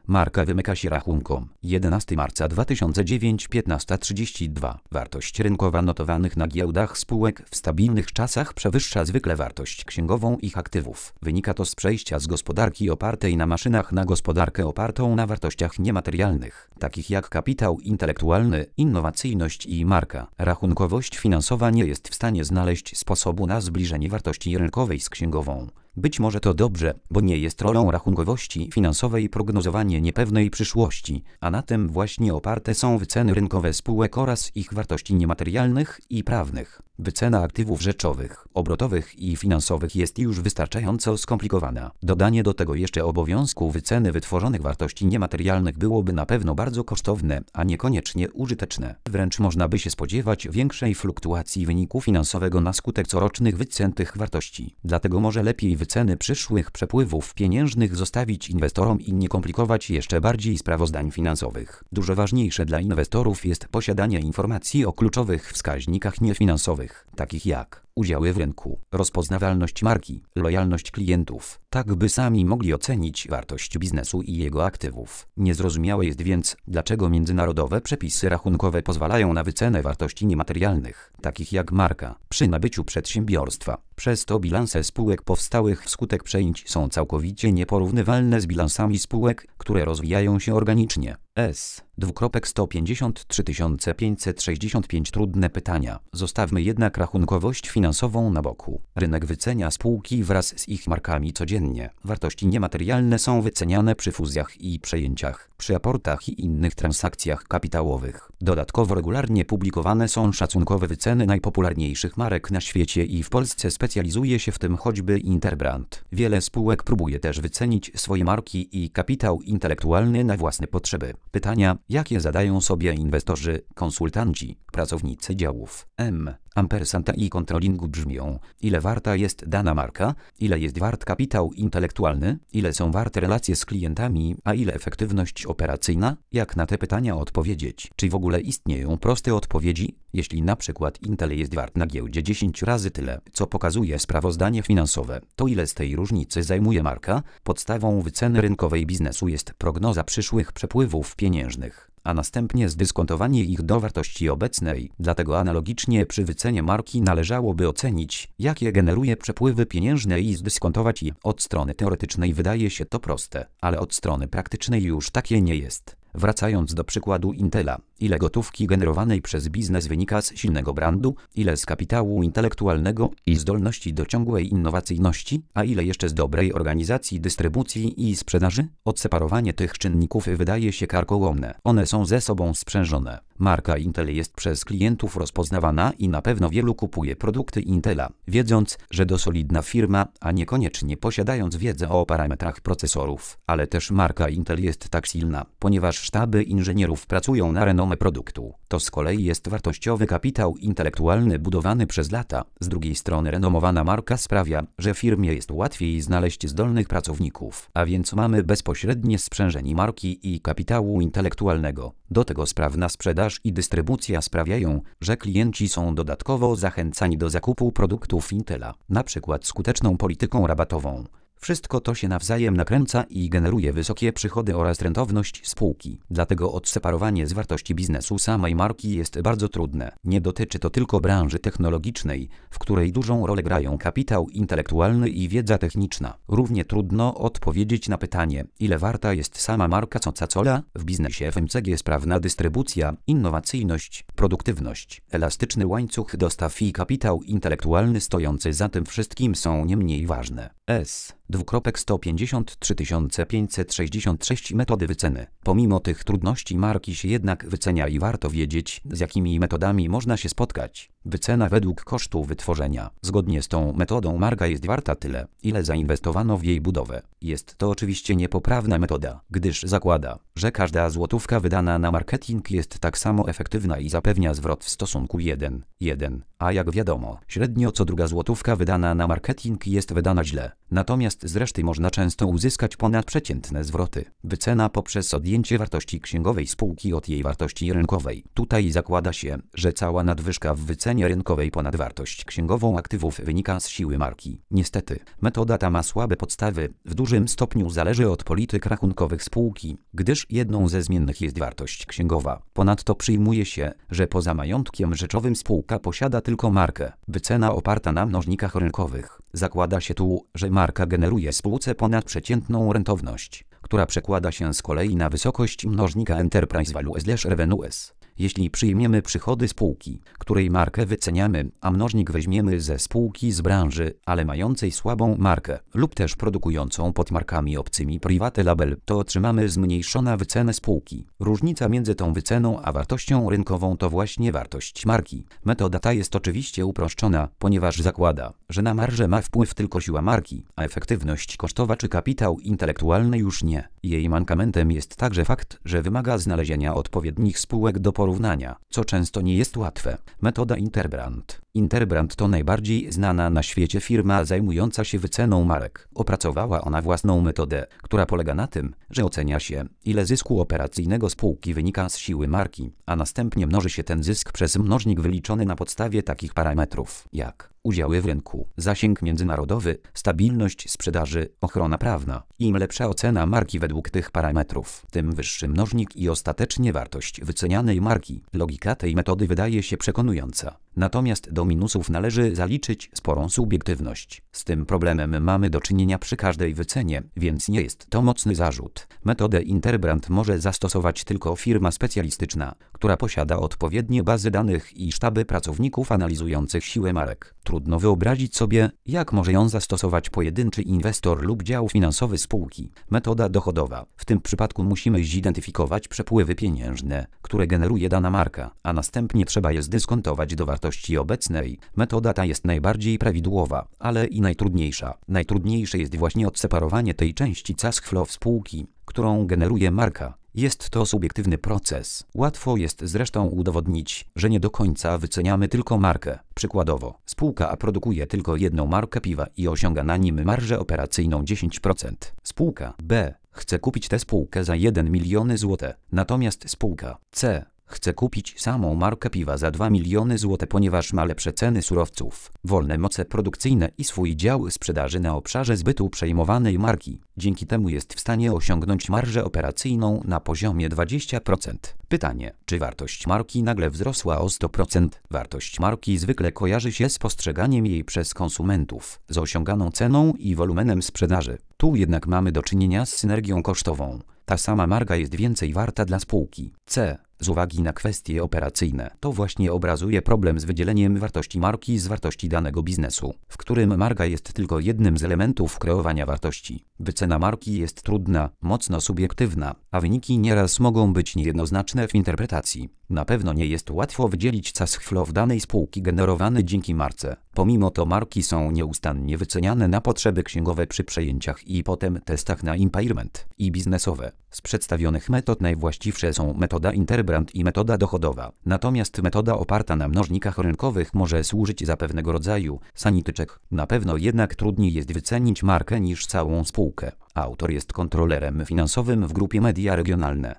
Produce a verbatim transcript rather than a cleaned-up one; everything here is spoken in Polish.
Marka wymyka się rachunkom. jedenastego marca dwa tysiące dziewiątego, piętnasta trzydzieści dwa. Wartość rynkowa notowanych na giełdach spółek w stabilnych czasach przewyższa zwykle wartość księgową ich aktywów. Wynika to z przejścia z gospodarki opartej na maszynach na gospodarkę opartą na wartościach niematerialnych, takich jak kapitał intelektualny, innowacyjność i marka. Rachunkowość finansowa nie jest w stanie znaleźć sposobu na zbliżenie wartości rynkowej z księgową. Być może to dobrze, bo nie jest rolą rachunkowości finansowej prognozowanie niepewnej przyszłości, a na tym właśnie oparte są wyceny rynkowe spółek oraz ich wartości niematerialnych i prawnych. Wycena aktywów rzeczowych, obrotowych i finansowych jest już wystarczająco skomplikowana. Dodanie do tego jeszcze obowiązku wyceny wytworzonych wartości niematerialnych byłoby na pewno bardzo kosztowne, a niekoniecznie użyteczne. Wręcz można by się spodziewać większej fluktuacji wyniku finansowego na skutek corocznych wycen tych wartości. Dlatego może lepiej wyceny przyszłych przepływów pieniężnych zostawić inwestorom i nie komplikować jeszcze bardziej sprawozdań finansowych. Dużo ważniejsze dla inwestorów jest posiadanie informacji o kluczowych wskaźnikach niefinansowych, takich jak udziały w rynku, rozpoznawalność marki, lojalność klientów, tak by sami mogli ocenić wartość biznesu i jego aktywów. Niezrozumiałe jest więc, dlaczego międzynarodowe przepisy rachunkowe pozwalają na wycenę wartości niematerialnych, takich jak marka, przy nabyciu przedsiębiorstwa. Przez to bilanse spółek powstałych wskutek przejęć są całkowicie nieporównywalne z bilansami spółek, które rozwijają się organicznie. S. Dwukropek sto pięćdziesiąt trzy tysiące pięćset sześćdziesiąt pięć. Trudne pytania. Zostawmy jednak rachunkowość finansową na boku. Rynek wycenia spółki wraz z ich markami codziennie. Wartości niematerialne są wyceniane przy fuzjach i przejęciach, przy aportach i innych transakcjach kapitałowych. Dodatkowo regularnie publikowane są szacunkowe wyceny najpopularniejszych marek na świecie i w Polsce specjalizuje się w tym choćby Interbrand. Wiele spółek próbuje też wycenić swoje marki i kapitał intelektualny na własne potrzeby. Pytania, jakie zadają sobie inwestorzy, konsultanci, pracownicy działów M. Ampersand i controllingu brzmią: ile warta jest dana marka, ile jest wart kapitał intelektualny, ile są warte relacje z klientami, a ile efektywność operacyjna? Jak na te pytania odpowiedzieć? Czy w ogóle istnieją proste odpowiedzi? Jeśli na przykład Intel jest wart na giełdzie dziesięć razy tyle, co pokazuje sprawozdanie finansowe, to ile z tej różnicy zajmuje marka? Podstawą wyceny rynkowej biznesu jest prognoza przyszłych przepływów pieniężnych, a następnie zdyskontowanie ich do wartości obecnej. Dlatego analogicznie przy wycenie marki należałoby ocenić, jakie generuje przepływy pieniężne i zdyskontować je. Od strony teoretycznej wydaje się to proste, ale od strony praktycznej już takie nie jest. Wracając do przykładu Intela, ile gotówki generowanej przez biznes wynika z silnego brandu, ile z kapitału intelektualnego i zdolności do ciągłej innowacyjności, a ile jeszcze z dobrej organizacji dystrybucji i sprzedaży? Odseparowanie tych czynników wydaje się karkołomne. One są ze sobą sprzężone. Marka Intel jest przez klientów rozpoznawana i na pewno wielu kupuje produkty Intela, wiedząc, że to solidna firma, a niekoniecznie posiadając wiedzę o parametrach procesorów. Ale też marka Intel jest tak silna, ponieważ sztaby inżynierów pracują na renomę produktu. To z kolei jest wartościowy kapitał intelektualny budowany przez lata. Z drugiej strony renomowana marka sprawia, że firmie jest łatwiej znaleźć zdolnych pracowników, a więc mamy bezpośrednie sprzężenie marki i kapitału intelektualnego. Do tego sprawna sprzedaż i dystrybucja sprawiają, że klienci są dodatkowo zachęcani do zakupu produktów Intela, na przykład skuteczną polityką rabatową. Wszystko to się nawzajem nakręca i generuje wysokie przychody oraz rentowność spółki. Dlatego odseparowanie z wartości biznesu samej marki jest bardzo trudne. Nie dotyczy to tylko branży technologicznej, w której dużą rolę grają kapitał intelektualny i wiedza techniczna. Równie trudno odpowiedzieć na pytanie, ile warta jest sama marka Coca-Cola. W biznesie F M C G sprawna dystrybucja, innowacyjność, produktywność, elastyczny łańcuch dostaw i kapitał intelektualny stojący za tym wszystkim są nie mniej ważne. S. Dwukropek sto pięćdziesiąt trzy tysiące pięćset sześćdziesiąt sześć. Metody wyceny. Pomimo tych trudności marki się jednak wycenia i warto wiedzieć, z jakimi metodami można się spotkać. Wycena według kosztu wytworzenia. Zgodnie z tą metodą marka jest warta tyle, ile zainwestowano w jej budowę. Jest to oczywiście niepoprawna metoda, gdyż zakłada, że każda złotówka wydana na marketing jest tak samo efektywna i zapewnia zwrot w stosunku jeden jeden, a jak wiadomo, średnio co druga złotówka wydana na marketing jest wydana źle. Natomiast Natomiast z reszty można często uzyskać ponadprzeciętne zwroty. Wycena poprzez odjęcie wartości księgowej spółki od jej wartości rynkowej. Tutaj zakłada się, że cała nadwyżka w wycenie rynkowej ponad wartość księgową aktywów wynika z siły marki. Niestety, metoda ta ma słabe podstawy, w dużym stopniu zależy od polityk rachunkowych spółki, gdyż jedną ze zmiennych jest wartość księgowa. Ponadto przyjmuje się, że poza majątkiem rzeczowym spółka posiada tylko markę. Wycena oparta na mnożnikach rynkowych. Zakłada się tu, że marka generuje spółce ponadprzeciętną rentowność, która przekłada się z kolei na wysokość mnożnika Enterprise Value/Revenues. Jeśli przyjmiemy przychody spółki, której markę wyceniamy, a mnożnik weźmiemy ze spółki z branży, ale mającej słabą markę lub też produkującą pod markami obcymi private label, to otrzymamy zmniejszoną wycenę spółki. Różnica między tą wyceną a wartością rynkową to właśnie wartość marki. Metoda ta jest oczywiście uproszczona, ponieważ zakłada, że na marżę ma wpływ tylko siła marki, a efektywność kosztowa czy kapitał intelektualny już nie. Jej mankamentem jest także fakt, że wymaga znalezienia odpowiednich spółek do porównania, co często nie jest łatwe. Metoda Interbrand. Interbrand to najbardziej znana na świecie firma zajmująca się wyceną marek. Opracowała ona własną metodę, która polega na tym, że ocenia się, ile zysku operacyjnego spółki wynika z siły marki, a następnie mnoży się ten zysk przez mnożnik wyliczony na podstawie takich parametrów, jak udziały w rynku, zasięg międzynarodowy, stabilność sprzedaży, ochrona prawna. Im lepsza ocena marki według tych parametrów, tym wyższy mnożnik i ostatecznie wartość wycenianej marki. Logika tej metody wydaje się przekonująca. Natomiast do minusów należy zaliczyć sporą subiektywność. Z tym problemem mamy do czynienia przy każdej wycenie, więc nie jest to mocny zarzut. Metodę Interbrand może zastosować tylko firma specjalistyczna, która posiada odpowiednie bazy danych i sztaby pracowników analizujących siłę marek. Trudno wyobrazić sobie, jak może ją zastosować pojedynczy inwestor lub dział finansowy spółki. Metoda dochodowa. W tym przypadku musimy zidentyfikować przepływy pieniężne, które generuje dana marka, a następnie trzeba je zdyskontować do wartości obecnej. Metoda ta jest najbardziej prawidłowa, ale i najtrudniejsza. Najtrudniejsze jest właśnie odseparowanie tej części cash flow spółki, którą generuje marka. Jest to subiektywny proces. Łatwo jest zresztą udowodnić, że nie do końca wyceniamy tylko markę. Przykładowo, spółka A produkuje tylko jedną markę piwa i osiąga na nim marżę operacyjną dziesięć procent. Spółka B chce kupić tę spółkę za jeden milion złotych, natomiast spółka C chce kupić samą markę piwa za dwa miliony złotych, ponieważ ma lepsze ceny surowców, wolne moce produkcyjne i swój dział sprzedaży na obszarze zbytu przejmowanej marki. Dzięki temu jest w stanie osiągnąć marżę operacyjną na poziomie dwadzieścia procent. Pytanie, czy wartość marki nagle wzrosła o sto procent? Wartość marki zwykle kojarzy się z postrzeganiem jej przez konsumentów, z osiąganą ceną i wolumenem sprzedaży. Tu jednak mamy do czynienia z synergią kosztową. Ta sama marka jest więcej warta dla spółki C z uwagi na kwestie operacyjne. To właśnie obrazuje problem z wydzieleniem wartości marki z wartości danego biznesu, w którym marka jest tylko jednym z elementów kreowania wartości. Wycena marki jest trudna, mocno subiektywna, a wyniki nieraz mogą być niejednoznaczne w interpretacji. Na pewno nie jest łatwo wydzielić cash flow danej spółki generowany dzięki marce. Pomimo to marki są nieustannie wyceniane na potrzeby księgowe przy przejęciach i potem testach na impairment i biznesowe. Z przedstawionych metod najwłaściwsze są metoda Interbrand i metoda dochodowa. Natomiast metoda oparta na mnożnikach rynkowych może służyć za pewnego rodzaju sanity check. Na pewno jednak trudniej jest wycenić markę niż całą spółkę. Autor jest kontrolerem finansowym w grupie Media Regionalne.